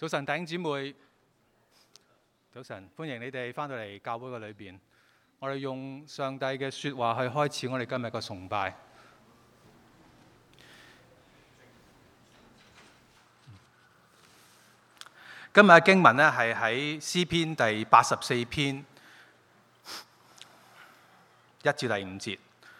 早晨，弟兄姊妹，早晨，歡迎你哋翻到嚟教會嘅裏邊。我哋用上帝嘅説話去開始我哋今日嘅崇拜。今日嘅經文呢係喺詩篇第84篇1至第5節。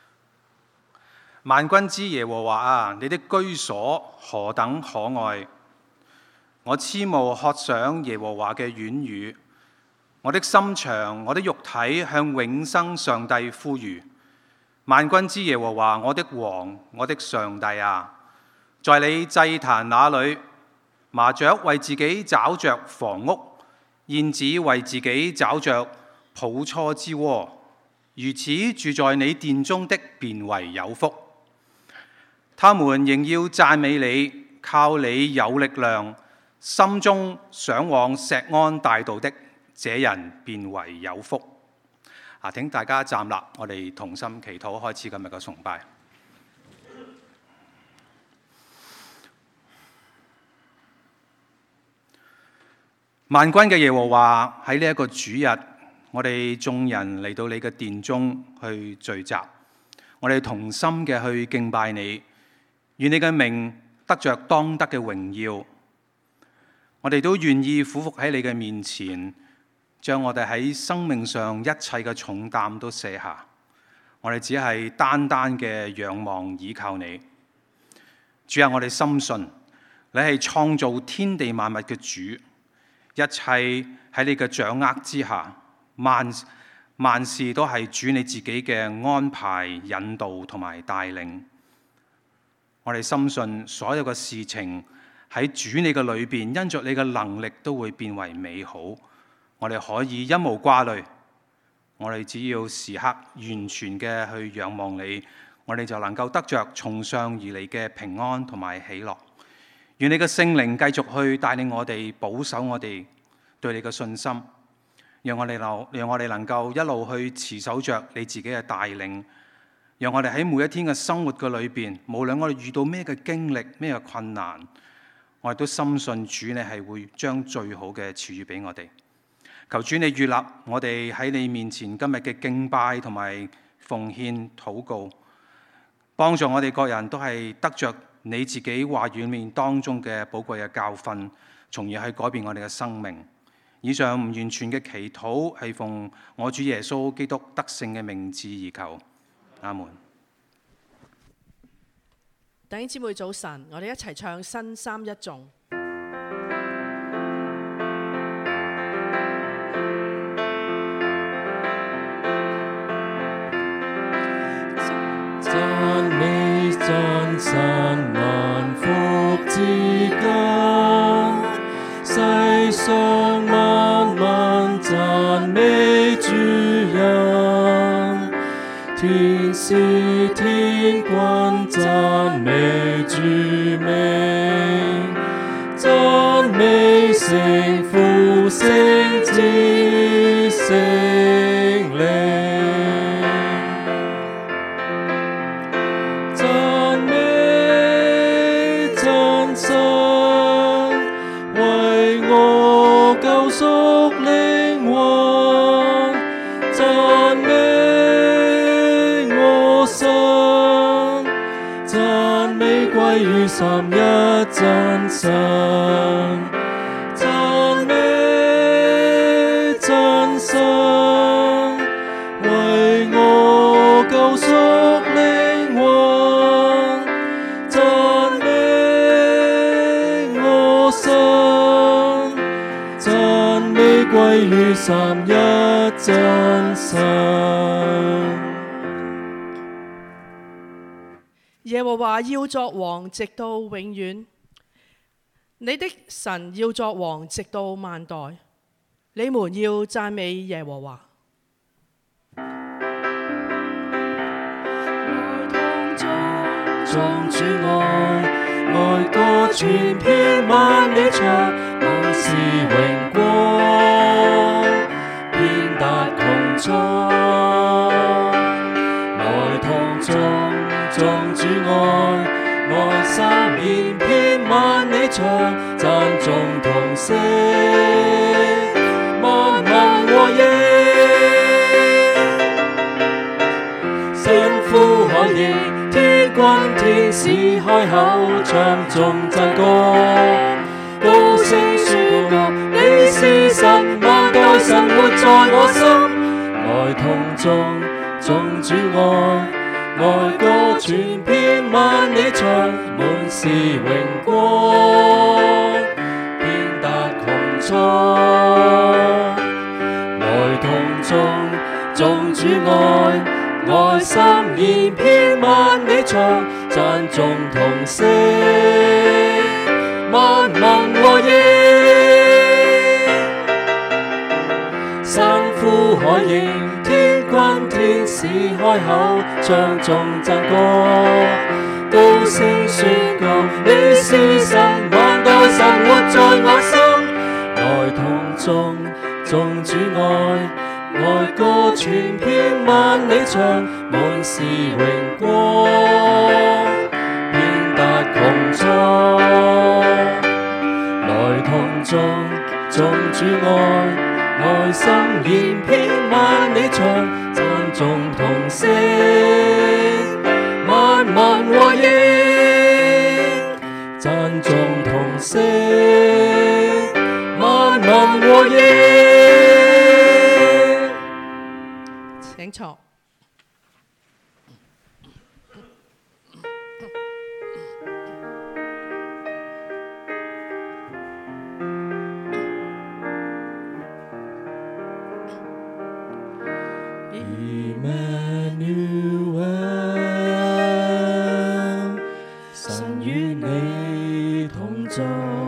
萬軍之耶和華啊，你的居所何等可愛！我痴慕渴想耶和華嘅院宇，我的心腸，我的肉體向永生上帝呼籲。萬軍之耶和華，我的王，我的上帝啊，在你祭壇那裏，麻雀為自己找着房屋，燕子為自己找着抱雛之窩，如此住在你殿中的便為有福。他們仍要讚美你，靠你有力量，心中想往錫安大道的，這人便為有福。請大家站立，我哋同心祈禱，開始今日嘅崇拜。萬軍嘅耶和華，喺呢一個主日，我哋眾人嚟到你嘅殿中去聚集，我哋同心嘅去敬拜你，願你嘅名得着當得嘅榮耀。我哋都願意俯伏喺你嘅面前，將我哋喺生命上一切嘅重擔都卸下。我哋只係單單嘅仰望倚靠你。主啊，我哋深信你係創造天地萬物嘅主，一切喺你嘅掌握之下，萬事都係主你自己嘅安排、引導同埋帶領。我哋深信所有嘅事情喺主你嘅裏邊，因着你嘅能力都會變為美好。我哋可以一無掛慮，我哋只要時刻完全嘅去仰望你，我哋就能夠得着從上而嚟嘅平安同埋喜樂。願你嘅聖靈繼續去帶領我哋，保守我哋對你嘅信心，讓我哋能夠一路去持守着你自己嘅帶領。讓我哋喺每一天嘅生活嘅裏邊，無論我哋遇到咩嘅經歷、咩嘅困難，我哋都深信主你係會將最好嘅賜予俾我哋。求主你悅納我哋喺你面前今日嘅敬拜同埋奉獻禱告，幫助我哋各人都係得着你自己話語面當中嘅寶貴嘅教訓，從而去改變我哋嘅生命。以上唔完全嘅祈禱係奉我主耶穌基督得勝嘅名字而求。阿門。 弟兄姊妹早晨，我哋一齊唱新三一頌。 讚美真神萬福之根，世上萬民讚美主人，天使天君讚美主名，讚美聖父聖子聖靈。於三一真神，讚美真神，為我救贖靈魂，讚美我神，讚美歸於三一真神。 耶和華要作王，直到永遠。你的神要作王，直到萬代。你們要讚美耶和華。 來同眾主愛，愛歌傳遍萬里長，萬事榮光，遍達穹蒼。來同眾主愛，愛心連遍萬里長，讚眾同息，萬民和應，神父海應，天軍天使開口唱頌讚歌，高聲宣告你是神，萬代神活在我心，愛同眾頌主愛歌傳遍萬里長，滿是榮光，遍達穹蒼。來同眾頌主愛心連遍萬里長，讚頌同聲，萬民和應，山呼海應。天軍天使開口唱頌讚歌，高聲宣告你是神，萬代神活在我心，來同眾頌主愛歌傳遍萬里長，滿是榮光，遍達穹蒼，來同眾頌主愛心連遍萬里長，讚頌同聲，萬民和應，讚頌同聲，萬民和應。 請坐。 神與你同在。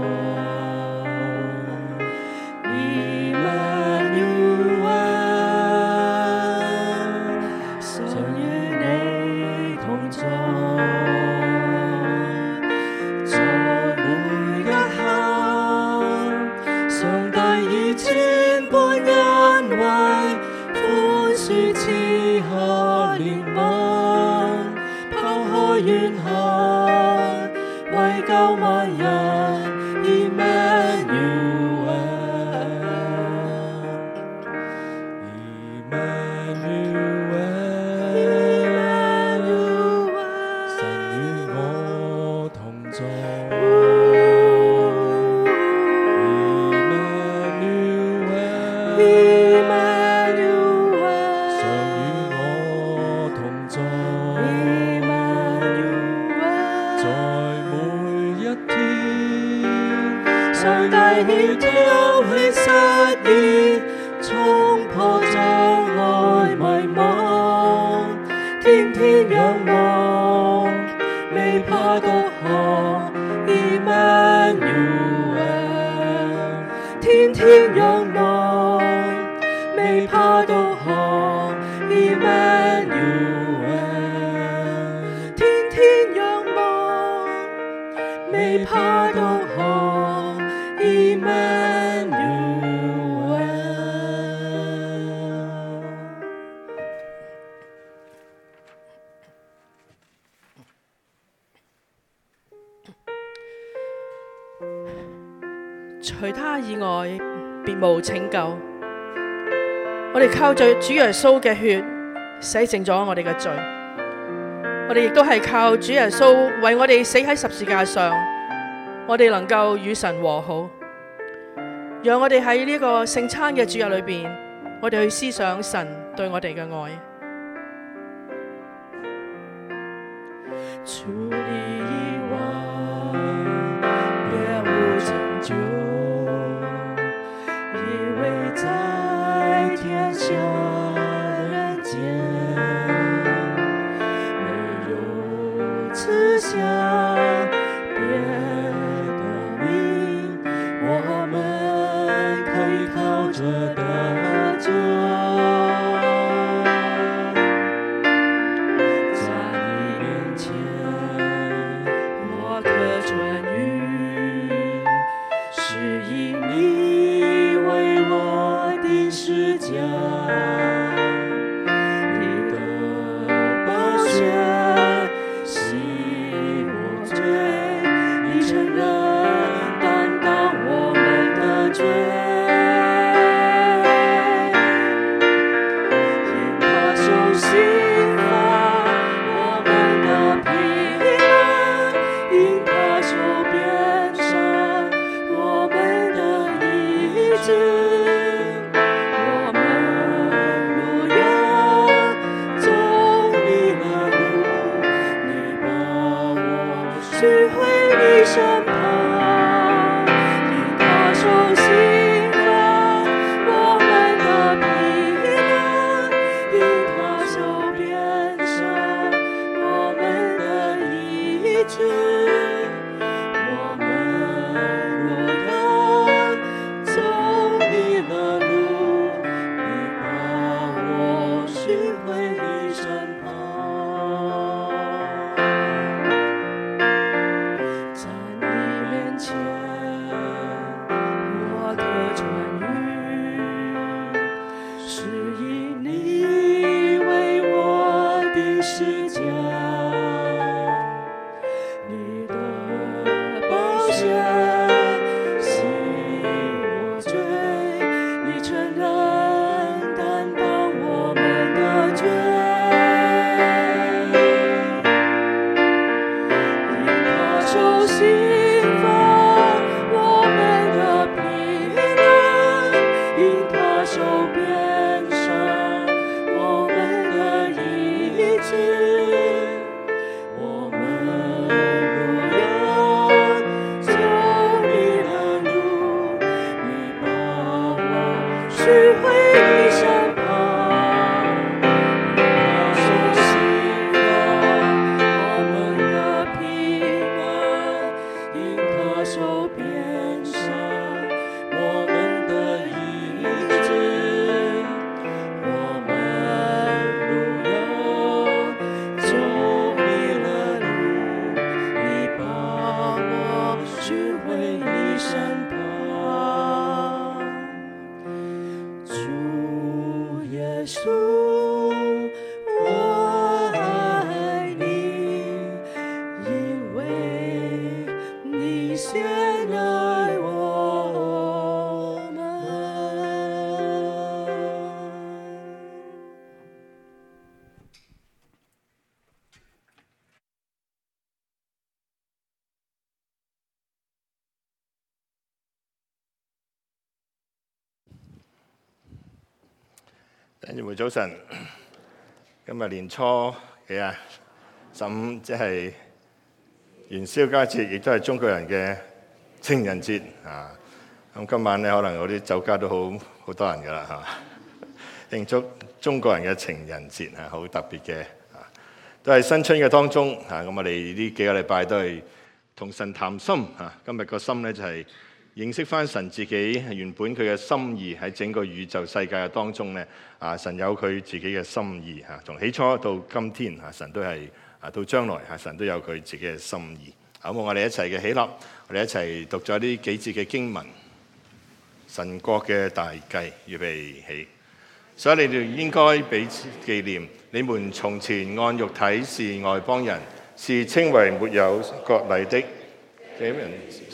除他以外，別無拯救。我哋靠着主耶穌嘅血洗淨咗我哋嘅罪，我哋亦都係靠主耶穌為我哋死喺十字架上，我哋能夠與神和好。讓我哋喺呢個聖餐嘅主日裏邊，我哋去思想神對我哋嘅愛。 除你以外，別無拯救，因為在天下人間，沒有賜下別的名，我們可以靠着得救。我聚會你身旁，他手心放我們的平安，因他手邊上我們的醫治，我們如有走迷了路，你把我聚會你身旁。主耶穌，我愛你，因為你先愛我們。 弟兄們早晨，今日年初幾啊？15，即係元宵佳節，亦都係中國人嘅情人節啊！咁今晚咧，可能有啲酒家都好多人噶啦嚇，慶祝中國人嘅情人節啊，好特別嘅啊！都係新春嘅當中啊！咁我哋呢幾個禮拜都係同神談心啊！今日個心咧就係認識翻神自己原本佢嘅心意喺整個宇宙世界嘅當中咧，神有佢自己嘅心意嚇，從起初到今天神都係到將來神都有佢自己嘅心意。好，我哋一齊嘅起立，我哋一齊讀咗呢幾節嘅經文，神國嘅大計，預備起。所以你哋應該彼此紀念，你們從前按肉體是外邦人，是稱為沒有割禮的。這人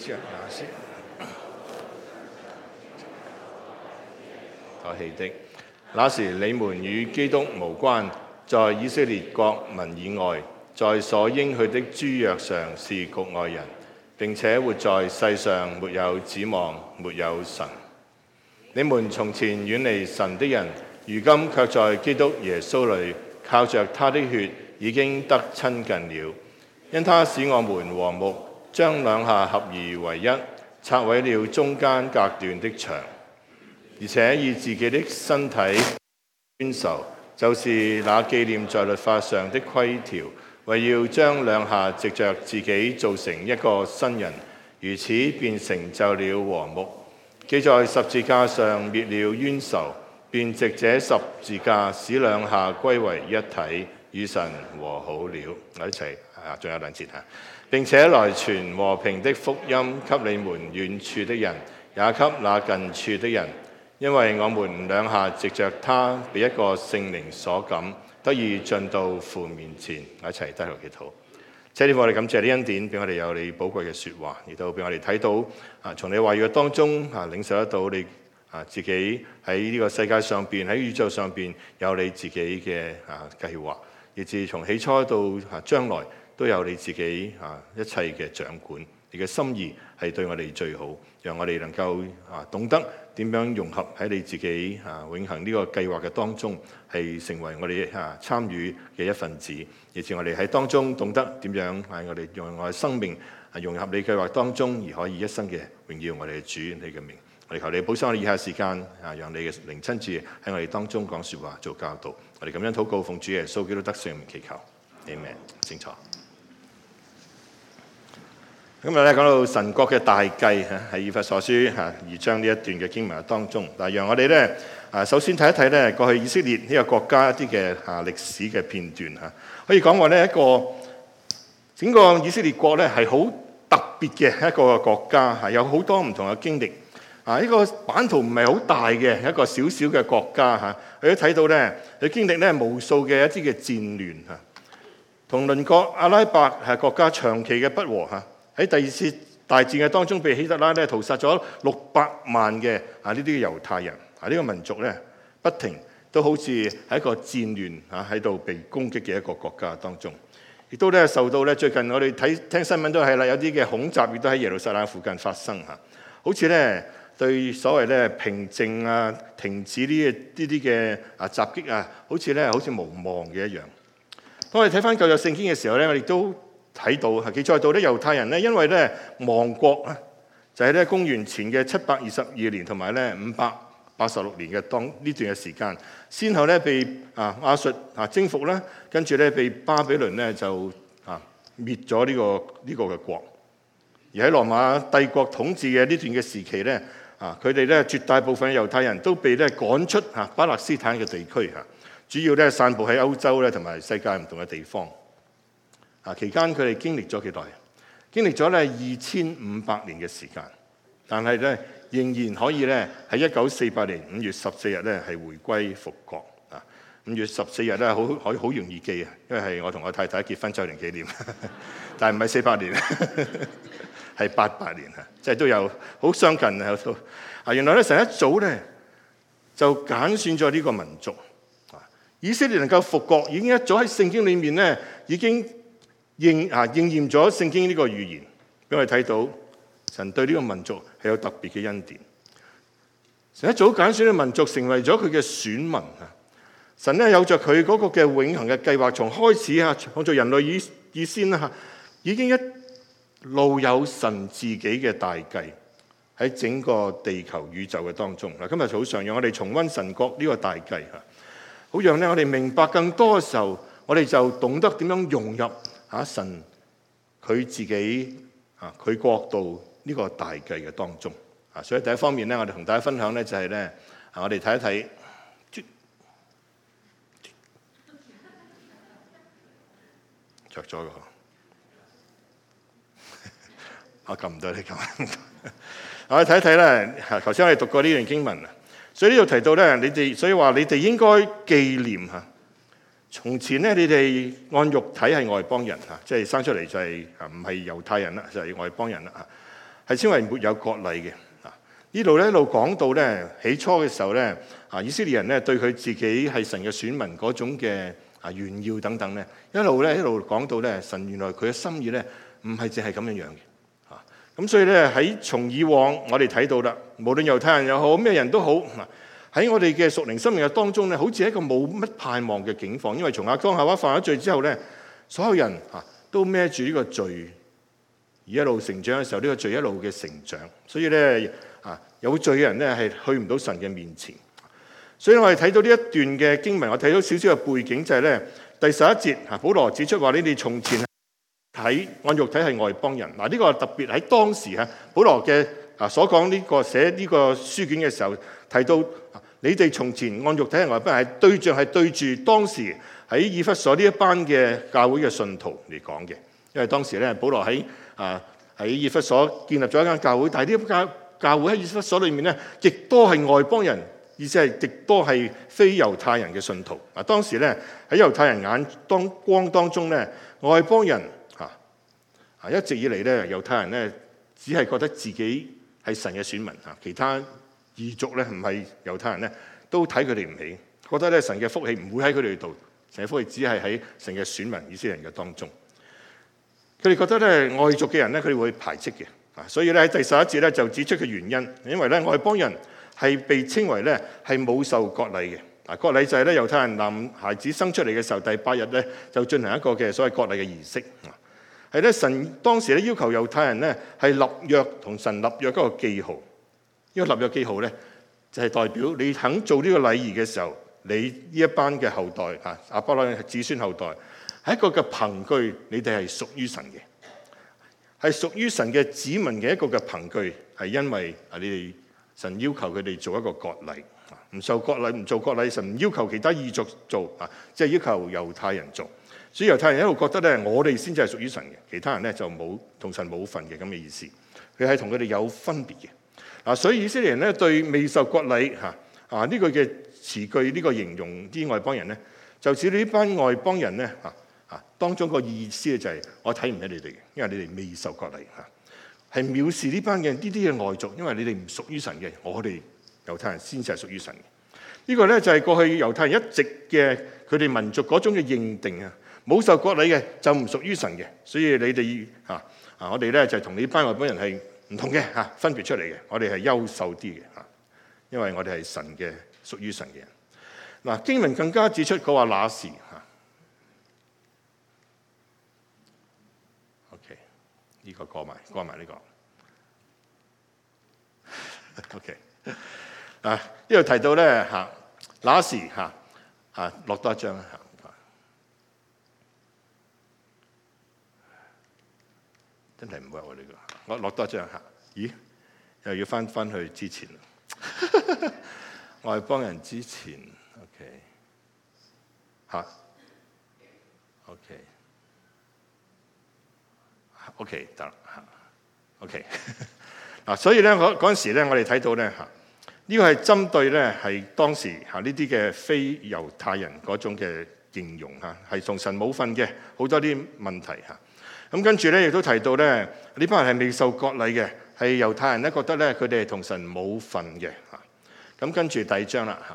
可棄的。那時你們與基督無關，在以色列國民以外，在所應許的諸約上是局外人，並且活在世上沒有指望，沒有神。你們從前遠離神的人，如今卻在基督耶穌裏靠着他的血已經得親近了，因他使我們和睦，將兩下合而為一，拆毀了中間隔斷的牆，而且以自己的身體冤仇，就是那紀念在律法上的規條，為要將兩下藉着自己造成一個新人，如此便成就了和睦。既在十字架上滅了冤仇，便藉這十字架使兩下歸為一體，與神和好了。我一齊仲有兩節嚇。並且來傳和平的福音給你們遠處的人，也給那近處的人。因為我們兩下藉着他被一個聖靈所感，得以進到父面前。我一齊低頭祈禱。謝天父，我哋感謝你恩典，俾我哋有你寶貴嘅説話，亦都俾我哋睇到從你話語嘅當中領受得到你自己喺呢個世界上邊，喺宇宙上邊有你自己嘅計劃，以至從起初到將來都有你自己一切嘅掌管。你嘅心意係對我哋最好，讓我哋能夠懂得點樣融合喺你自己永恆呢個計劃嘅當中，係成為我哋參與嘅一份子。以至我哋喺當中懂得點樣我哋用我嘅生命融入你計劃當中，而可以一生嘅榮耀我哋嘅主你嘅名。我哋求你保守我哋以下時間讓你嘅靈親自喺我哋當中講説話做教導。我哋咁樣禱告，奉主耶穌基督得勝名祈求，Amen。清楚。今日咧講到神國嘅大計喺以弗所書2章呢一段嘅經文當中，但係讓我哋咧首先睇一睇咧過去以色列呢個國家一啲嘅歷史嘅片段可以講話呢一個整個以色列國咧係好特別嘅一個國家有好多唔同嘅經歷呢個版圖唔係好大嘅一個小小嘅國家佢都睇到咧佢經歷咧無數嘅一啲嘅戰亂同鄰國阿拉伯國家長期嘅不和喺第二次大戰嘅當中，被希特拉咧屠殺咗600萬嘅呢啲嘅猶太人呢個民族咧不停都好似喺一個戰亂喺度被攻擊嘅一個國家當中，亦都咧受到咧最近我哋聽新聞都係啦，有啲嘅恐襲亦都喺耶路撒冷附近發生好似咧對所謂咧平靜停止呢啲嘅襲擊好似無望嘅一樣。當我哋睇翻舊約聖經嘅時候咧，我哋都睇到記載到咧猶太人咧因為咧亡國就係咧公元前嘅722年同埋咧 86年嘅呢段嘅時間，先後咧被亞述征服啦，跟住咧被巴比倫咧就滅咗呢個嘅國。而喺羅馬帝國統治嘅呢段嘅時期咧，佢哋咧絕大部分嘅猶太人都被咧趕出巴勒斯坦嘅地區，主要咧散佈喺歐洲咧同埋世界唔同嘅地方。期間佢哋經歷咗幾耐？經歷咗咧2500年嘅時間，但係咧仍然可以咧喺1948年5月14日咧係回歸復國。5月14日咧好容易記啊，因為係我同我太太結婚周年紀念，但係唔係48年，係88年即係都有好相近原來咧神一早咧就揀選咗呢個民族，以色列能夠復國已經一早喺聖經裏面咧已經應驗咗聖經呢個預言，俾我哋睇到神對呢個民族係有特別嘅恩典。神一早揀選嘅民族成為咗佢嘅選民。神咧有着佢嗰個嘅永恆嘅計劃，從開始創造人類以先已經一路有神自己嘅大計喺整個地球宇宙嘅當中。今日早上讓我哋重溫神國呢個大計，好讓咧我哋明白更多嘅時候，我哋就懂得點樣融入神佢自己佢國度呢個大計嘅當中。所以第一方面咧，我哋同大家分享咧就係咧，我哋睇一睇。着咗個，我撳唔到你撳。我哋睇一睇咧，頭先我哋讀過呢段經文，所以呢度提到咧，所以話你哋應該紀念從前咧，你哋按肉體係外邦人即係生出嚟就係唔係猶太人啦，就係外邦人啦係稱為沒有割禮嘅。呢度咧一路講到咧，起初嘅時候咧，以色列人咧對佢自己係神嘅選民嗰種嘅炫耀等等咧，一路講到咧，神原來佢嘅心意咧唔係淨係咁樣樣嘅。咁所以咧喺從以往我哋睇到啦，無論猶太人又好，咩人都好，喺我哋嘅屬靈生命嘅當中咧，好似一個冇乜盼望嘅境況，因為從亞當夏娃犯咗罪之後咧，所有人都孭住呢個罪，而一路成長嘅時候，呢個罪一路嘅成長，所以咧有罪嘅人咧係去唔到神嘅面前。所以我哋睇到呢一段嘅經文，我睇到少少嘅背景就係咧，第11節保羅指出話：你哋從前按肉體係外邦人。呢個特別喺當時保羅嘅所講呢個寫呢個書卷嘅時候提到，你哋從前按肉體係外邦人，係對象係對住當時喺以弗所呢一班嘅教會嘅信徒嚟講嘅，因為當時咧保羅喺以弗所建立咗一間教會，但係呢間教會喺以弗所裏面咧，亦都係外邦人。意思係極多係非猶太人嘅信徒。當時咧喺猶太人眼光當中咧，外邦人一直以嚟咧，猶太人咧只係覺得自己係神嘅選民，其他異族咧唔係猶太人咧都睇佢哋唔起，覺得咧神嘅福氣唔會喺佢哋度，神嘅福氣只係喺神嘅選民以色列人嘅當中。佢哋覺得咧外族嘅人咧，佢哋會排斥嘅。所以咧喺第11節咧就指出嘅原因，因為咧外邦人係被稱為咧係冇受割禮嘅。割禮就係咧猶太人男孩子生出嚟嘅時候第8日咧就進行一個嘅所謂割禮嘅儀式。係咧神當時咧要求猶太人咧係立約同神立約嗰個記號。呢個立約記號咧就係代表你肯做呢個禮儀嘅時候，你呢一班嘅後代亞伯拉罕子孫後代係一個嘅憑據，你哋係屬於神嘅，係屬於神嘅子民嘅一個嘅憑據，係因為你哋神要求佢哋做一個割禮，唔受割禮唔做割禮，神唔要求其他異族做即係要求猶太人做。所以猶太人一路覺得咧，我哋先至係屬於神嘅，其他人咧就冇同神冇份嘅咁嘅意思。佢係同佢哋有分別嘅。所以以色列人咧對未受割禮呢個嘅詞句呢個形容啲外邦人咧，就似呢班外邦人咧當中個意思就係我睇唔起你哋嘅，因為你哋未受割禮係藐視呢班嘅呢啲嘅外族，因為你哋唔屬於神嘅，我哋猶太人先至係屬於神嘅。呢個咧就係過去猶太人一直嘅佢哋民族嗰種嘅認定冇受割禮嘅就唔屬於神嘅。所以你哋我哋咧就係同呢班外邦人係唔同嘅分別出嚟嘅，我哋係優秀啲嘅因為我哋係神嘅屬於神嘅人。經文更加指出佢話那時OK 呢個過埋呢個OK 呢度提到咧那時落多一張真係唔 work 喎呢個，我落多一張咦又要翻去之前外邦人之前 OK 得啦OK 所以咧嗰陣時咧，我哋睇到咧呢個係針對咧係當時呢啲嘅非猶太人嗰種嘅形容係同神冇份嘅好多啲問題咁跟住咧亦都提到咧呢班人係未受割禮嘅，係猶太人咧覺得咧佢哋係同神冇份嘅咁跟住第二章啦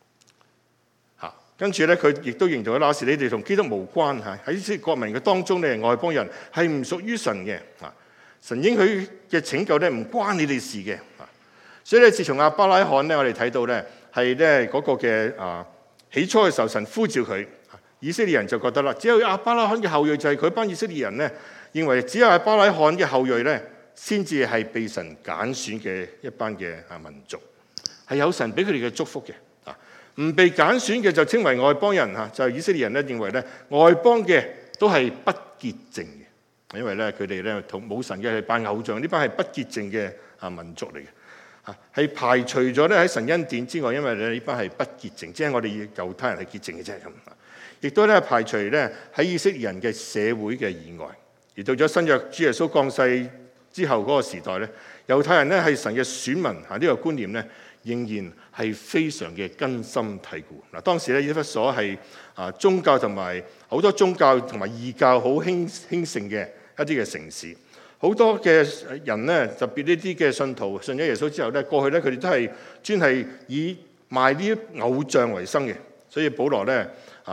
跟住咧佢亦都認同那時你哋同基督無關喺以色列國民嘅當中，你係外邦人，係唔屬於神嘅神應許嘅拯救咧唔關你哋事嘅所以咧自從亞伯拉罕咧我哋睇到咧係咧嗰個嘅起初嘅時候神呼召佢，以色列人就覺得啦，只有亞伯拉罕嘅後裔就係佢班以色列人咧認為只有亞伯拉罕嘅後裔咧先至係被神揀選嘅一班嘅民族，係有神俾佢哋嘅祝福嘅唔被揀選嘅就稱為外邦人就係以色列人咧認為咧外邦嘅都係不潔淨嘅，因為咧佢哋咧同冇神嘅係拜偶像，呢班係不潔淨嘅民族嚟嘅係排除咗咧喺神恩典之外，因為咧呢班係不潔淨，即係我哋猶太人係潔淨嘅啫咁亦都咧排除咧喺以色列人嘅社會嘅以外，而到咗新約主耶穌降世之後嗰個時代咧，猶太人咧係神嘅選民呢個觀念咧仍然係非常嘅根深蒂固當時咧以弗所係宗教同埋好多宗教同埋異教好興盛嘅一啲嘅城市，好多嘅人咧特別呢啲嘅信徒信咗耶穌之後咧，過去咧佢哋都係專係以賣呢啲偶像為生嘅，所以保羅咧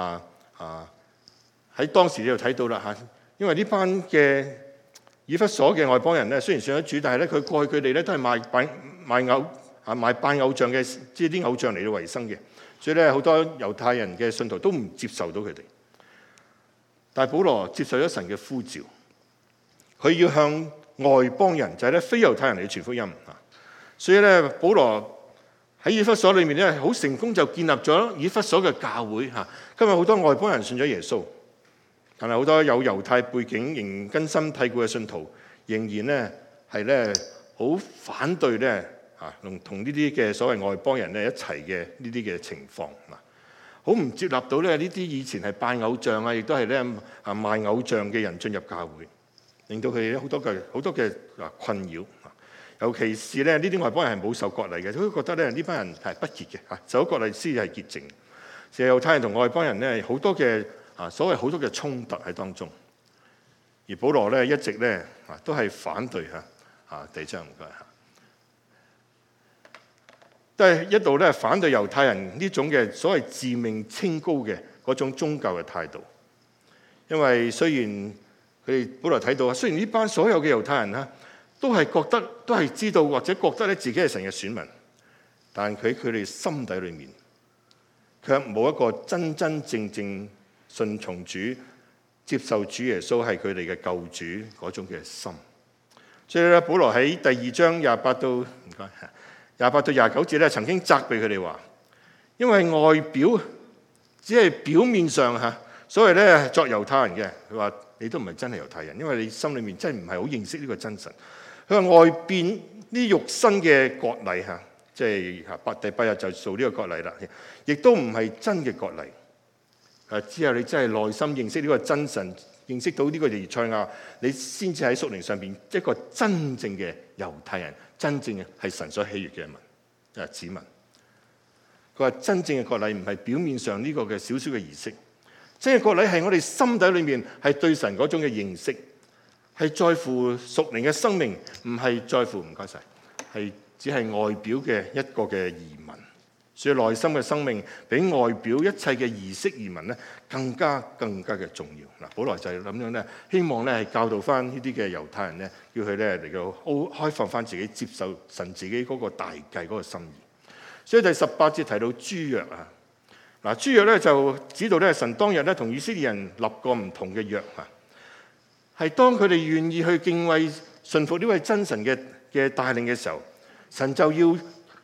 喺當時你就睇到啦因為呢班嘅以弗所嘅外邦人咧，雖然信咗主，但係咧佢過去佢哋咧都係賣拜偶像嘅，即係啲偶像嚟到為生嘅，所以咧好多猶太人嘅信徒都唔接受到佢哋。但係保羅接受咗神嘅呼召，佢要向外邦人，就係咧非猶太人嚟傳福音所以咧保羅喺以弗所裏面咧好成功就建立咗以弗所嘅教會今日好多外邦人信咗耶穌，但係好多有猶太背景仍根深蒂固嘅信徒仍然咧係咧好反對咧同呢啲嘅所謂外邦人咧一齊嘅呢啲嘅情況好唔接納到咧呢啲以前係拜偶像亦都係咧賣偶像嘅人進入教會，令到佢哋好多嘅困擾。尤其是咧呢啲外邦人係冇受割禮嘅，都覺得咧呢班人係不潔嘅受咗割禮先係潔淨。其實猶太人同外邦人咧好多嘅所謂好多嘅衝突喺當中，而保羅咧一直咧都係反對第二章唔該都係一度咧反對猶太人呢種嘅所謂自命清高嘅嗰種宗教嘅態度，因為雖然佢哋保羅睇到雖然呢班所有嘅猶太人都係覺得都係知道或者覺得咧自己係神嘅選民，但佢哋心底裏面卻冇一個真真正正順從主、接受主耶穌係佢哋嘅救主嗰種嘅心。所以咧，保羅喺第二章28到29節咧，曾經責備佢哋話，因為外表只係表面上所謂咧作猶太人嘅，佢話你都唔係真係猶太人，因為你心裏面真係唔係好認識呢個真神。佢話外邊呢肉身嘅割禮即係第8日就做呢個割禮啦，亦都唔係真嘅割禮。只有你真係內心認識呢個真神，認識到呢個彌賽亞，你先至喺屬靈上邊一個真正嘅猶太人，真正嘅係神所喜悅嘅子民。佢話真正嘅割禮唔係表面上呢個嘅少少嘅儀式，真嘅割禮係我哋心底裏面係對神嗰種嘅認識，係在乎屬靈嘅生命，唔係在乎唔該晒，係只係外表嘅一個嘅儀文。所以內心嘅生命比外表一切嘅儀式儀文咧更加嘅重要。保羅就係咁樣咧，希望咧係教導翻呢啲嘅猶太人咧，叫佢咧嚟到開放翻自己，接受神自己嗰個大計嗰個心意。所以第18節提到諸約諸約咧就指到咧神當日咧同以色列人立過唔同嘅約係當佢哋願意去敬畏順服呢位真神嘅帶領嘅時候，神就要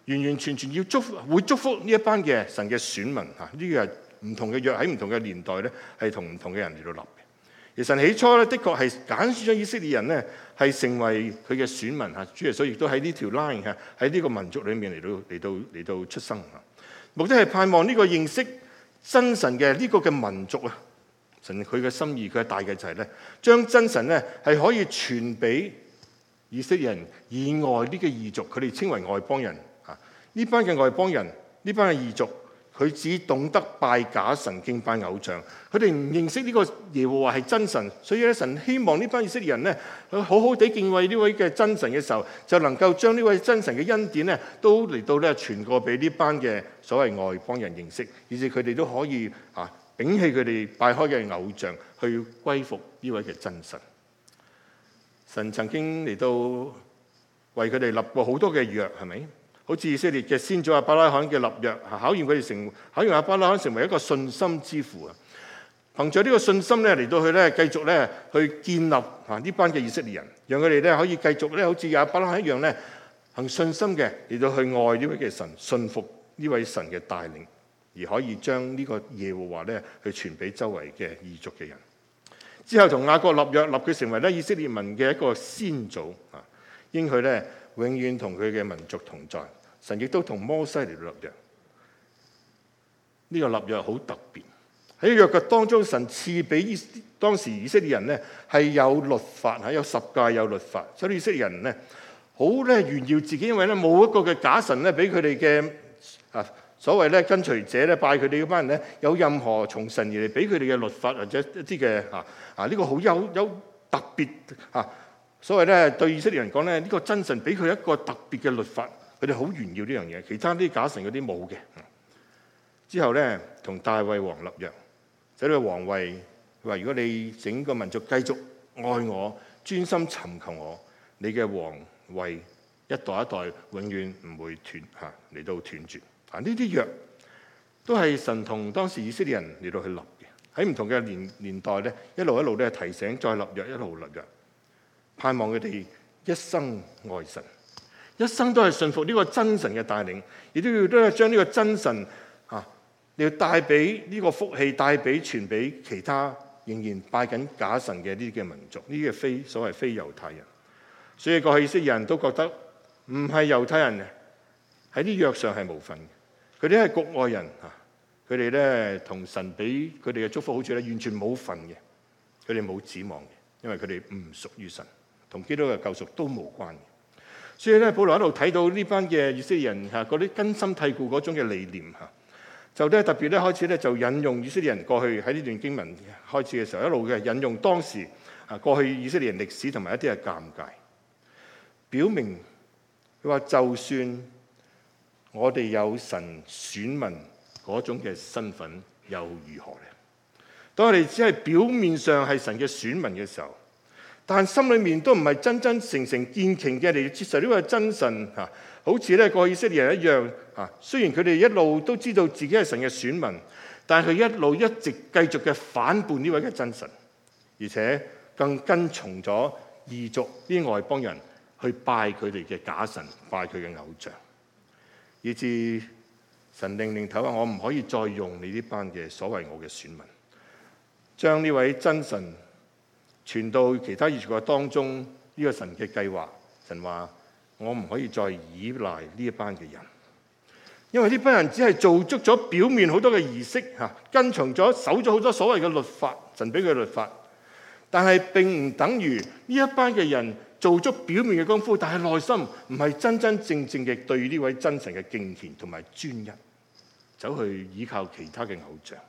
完完全全要會祝福呢一班嘅神嘅選民嚇。呢個係唔同嘅約，喺唔同嘅年代咧，係同唔同嘅人嚟到立嘅。其實起初咧，的確係揀選咗以色列人咧，係成為佢嘅選民嚇。主耶穌亦都喺呢條 line 嚇，喺呢個民族裏面嚟到出生嚇。目的係盼望呢個認識真神嘅呢個嘅民族啊，神佢嘅心意，佢嘅大嘅就係咧，將真神咧係可以傳俾以色列人以外呢個異族，佢哋稱為外邦人嚇。呢班嘅外邦人，呢班嘅異族，佢只懂得拜假神、敬拜偶像，佢哋唔認識呢個耶和華係真神，所以咧神希望呢班以色列人咧，佢好好地敬畏呢位嘅真神嘅時候，就能夠將呢位真神嘅恩典咧，都嚟到咧傳過俾呢班嘅所謂外邦人認識，以至佢哋都可以摒棄佢哋拜開嘅偶像，去歸服呢位嘅真神。神曾經嚟到為佢哋立過好多嘅約，係咪？好似以色列嘅先祖亞伯拉罕嘅立約，考驗亞伯拉罕成為一個信心之父啊！憑著呢個信心咧，嚟到去咧繼續咧去建立呢班嘅以色列人，讓佢哋咧可以繼續咧好似亞伯拉罕一樣咧行信心嘅嚟到去愛呢位嘅神，信服呢位神嘅帶領，而可以將呢個耶和華咧去傳俾周圍嘅異族嘅人。之後同雅各立約，立佢成為咧以色列民嘅一個先祖啊，應許咧永遠同佢嘅民族同在。神亦都同摩西嚟到立約，呢個立約好特別。喺約嘅當中，神賜俾當時以色列人咧係有律法嚇，有10誡有律法，所以以色列人咧好咧炫耀自己，因為咧冇一個嘅假神咧俾佢哋嘅所謂咧跟隨者咧拜佢哋嗰班人咧有任何從神而嚟俾佢哋嘅律法或者一啲嘅呢個好有特別所謂咧對以色列人講咧呢個真神俾佢一個特別嘅律法。佢哋好炫耀呢樣嘢，其他啲假神嗰啲冇嘅。之後咧，同大衛王立約，使到王位話：如果你整個民族繼續愛我、專心尋求我，你嘅王位一代一代永遠唔會嚟到斷絕。呢啲約都係神同當時以色列人嚟到去立嘅，喺唔同嘅年代咧，一路咧提醒，再立約，一路立約，盼望佢哋一生愛神。一生都係信服呢個真神嘅帶領，亦都要將呢個真神你要帶俾呢個福氣，帶俾傳俾其他仍然拜緊假神嘅呢啲嘅民族，呢啲嘅所謂非猶太人。所以過去以色列人都覺得唔係猶太人喺啲約上係無份嘅，佢哋係局外人佢哋咧同神俾佢哋嘅祝福好似咧完全冇份嘅，佢哋冇指望嘅，因為佢哋唔屬於神，同基督嘅救贖都無關嘅。所以咧，保羅喺度睇到呢班嘅以色列人嗰啲根深蒂固嗰種嘅理念就咧特別咧開始咧就引用以色列人過去喺呢段經文開始嘅時候一路嘅引用當時過去以色列人歷史同埋一啲嘅尷尬，表明佢話就算我哋有神選民嗰種嘅身份又如何咧？當我哋只係表面上係神嘅選民嘅時候，但心裏面都唔係真真誠誠虔虔嘅嚟接受呢個真神好似咧過去以色列人一樣雖然佢哋一路都知道自己係神嘅選民，但係佢一路一直繼續嘅反叛呢位嘅真神，而且更跟從咗異族啲外邦人去拜佢哋嘅假神，拜佢嘅偶像，以致神令頭話：我唔可以再用你呢班嘅所謂我嘅選民，將呢位真神傳到其他異族嘅當中，呢個神嘅計劃，神話我唔可以再依賴呢一班嘅人，因為呢班人只係做足咗表面好多嘅儀式跟從咗守咗好多所謂嘅律法，神俾佢嘅律法，但係並唔等於呢一班嘅人做足表面嘅功夫，但係內心唔係真真正正嘅對呢位真神嘅敬虔同埋專一，走去依靠其他嘅偶像。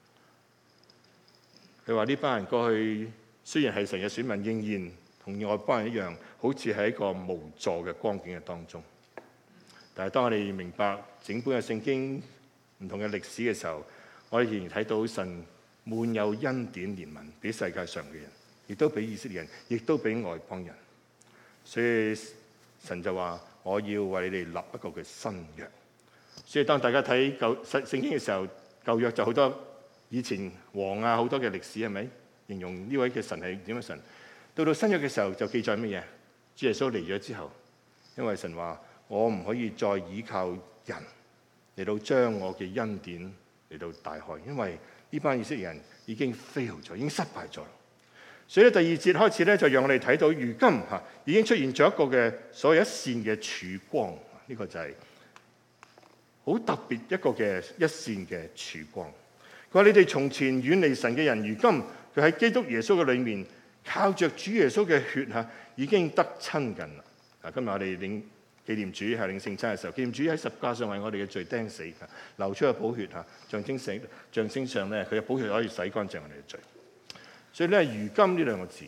佢話呢班人過去雖然係神嘅選民，仍然同外邦人一樣，好似喺一個無助嘅光景嘅當中。但係當我哋明白整本嘅聖經唔同嘅歷史嘅時候，我哋仍然睇到神滿有恩典憐憫，俾世界上嘅人，亦都俾以色列人，亦都俾外邦人。所以神就話：我要為你哋立一個嘅新約。所以當大家睇聖經嘅時候，舊約就好多以前王好多嘅歷史係咪？形容呢位嘅神係點樣神？到新約嘅時候就記載乜嘢？主耶穌嚟咗之後，因為神話我唔可以再依靠人嚟到將我嘅恩典嚟到大開，因為呢班以色列人已經 fail 咗，已經失敗咗。所以咧，第二節開始咧，就讓我哋睇到如今已經出現咗一個嘅所謂一線嘅曙光，呢個就係好特別一個嘅一線嘅曙光。佢話：你哋從前遠離神嘅人，如今佢喺基督耶穌嘅裏面，靠着主耶穌嘅血已經得親近啦。今日我哋紀念主係領聖餐嘅時候，紀念主喺十架上為我哋嘅罪釘死，流出嘅寶血象徵上咧，佢嘅寶血可以洗乾淨我哋嘅罪。所以咧，如今呢兩個字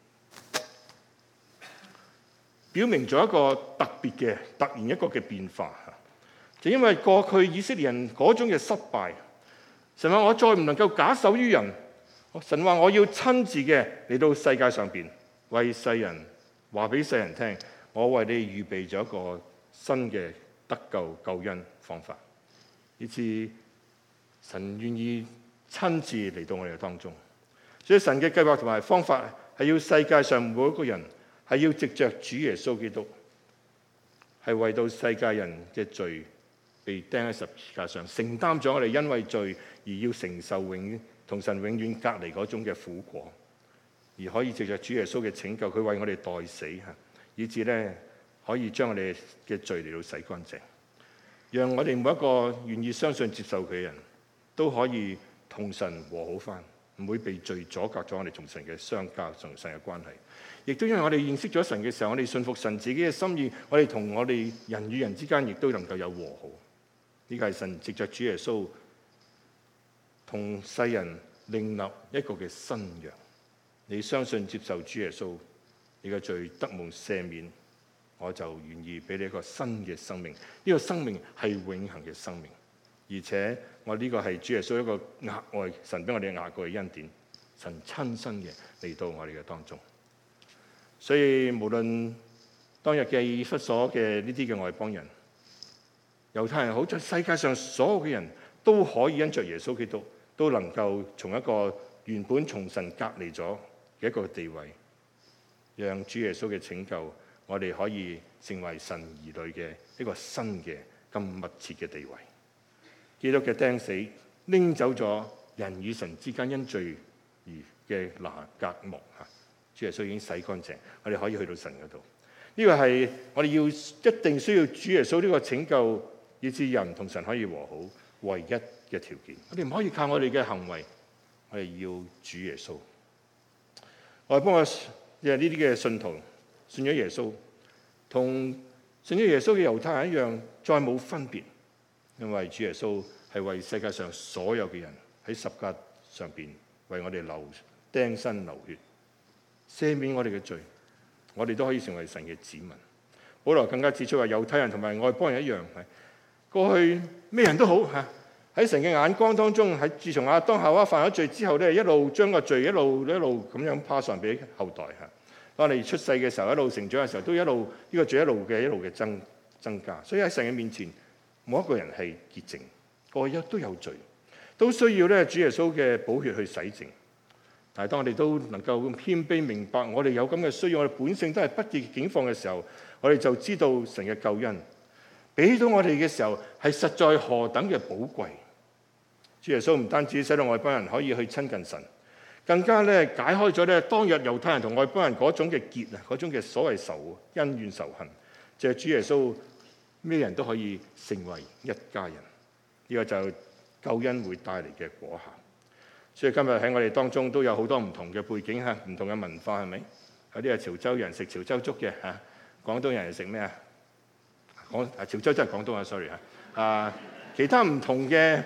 表明咗一個特別嘅突然一個嘅變化，就因為過去以色列人嗰種嘅失敗，神話我再唔能夠假手於人，神話我要親自嘅嚟到世界上邊，為世人話俾世人聽，我為你預備咗一個新嘅得救救恩方法，以致神願意親自嚟到我哋嘅當中。所以神嘅計劃同埋方法係要世界上每一個人係要藉着主耶穌基督，係為到世界人嘅罪被釘喺十字架上，承擔咗我哋因為罪而要承受同神永遠隔離嗰種嘅苦果，而可以藉着主耶穌嘅拯救，佢為我哋代死，以致咧可以將我哋嘅罪嚟到洗乾淨，讓我哋每一個願意相信接受佢嘅人都可以同神和好翻，唔會被罪阻隔咗我哋同神嘅相交、同神嘅關係。亦都因為我哋認識咗神嘅時候，我哋信服神自己嘅心意，我哋同我哋人與人之間亦都能夠有和好。呢個係神藉着主耶穌同世人另立一個嘅新約。你相信接受主耶穌，你嘅罪得蒙赦免，我就願意俾你一個新嘅生命。呢個生命係永恆嘅生命，而且我呢個係主耶穌一個額外神俾我哋額外嘅恩典，神親身嘅嚟到我哋嘅當中。所以無論當日嘅以弗所嘅呢啲嘅外邦人、猶太人好，在世界上所有嘅人都可以因着耶穌基督，都能夠從一個原本從神隔離咗嘅一個地位，讓主耶穌嘅拯救，我哋可以成為神兒女嘅一個新嘅咁密切嘅地位。基督嘅釘死拎走咗人與神之間因罪而嘅隔膜，主耶穌已經洗乾淨，我哋可以去到神嗰度。呢個係我哋一定需要主耶穌呢個拯救，以致人同神可以和好唯一嘅條件。我哋唔可以靠我哋嘅行為，我哋要主耶穌。我哋幫我呢啲嘅信徒信咗耶穌，同信咗耶穌嘅猶太人一樣，再冇分別，因為主耶穌係為世界上所有嘅人喺十架上邊為我哋釘身流血，赦免我哋嘅罪，我哋都可以成為神嘅子民。保羅更加指出話，猶太人同埋外邦人一樣，過去咩人都好喺神嘅眼光當中，喺自從亞當夏娃犯咗罪之後咧，一路將個罪一路咁樣pass上俾後代。當你出世嘅時候，一路成長嘅時候，都一路呢個罪一路嘅增加。所以喺神嘅面前，冇一個人係潔淨，個個都有罪，都需要咧主耶穌嘅寶血去洗淨。但係當我哋都能夠咁謙卑明白，我哋有咁嘅需要，我哋本性都係不義境況嘅時候，我哋就知道神嘅救恩俾到我哋嘅時候係實在何等嘅寶貴。主耶穌唔單止使到外邦人可以去親近神，更加咧解開咗咧當日猶太人同外邦人嗰種嘅結嗰種嘅所謂恩怨仇恨，就係主耶穌咩人都可以成為一家人。呢個就係救恩會帶嚟嘅果效。所以今日喺我哋當中都有好多唔同嘅背景唔同嘅文化，係咪？有啲係潮州人食潮州粥嘅廣東人係食咩啊？潮州真係廣東啊 ，sorry 其他唔同嘅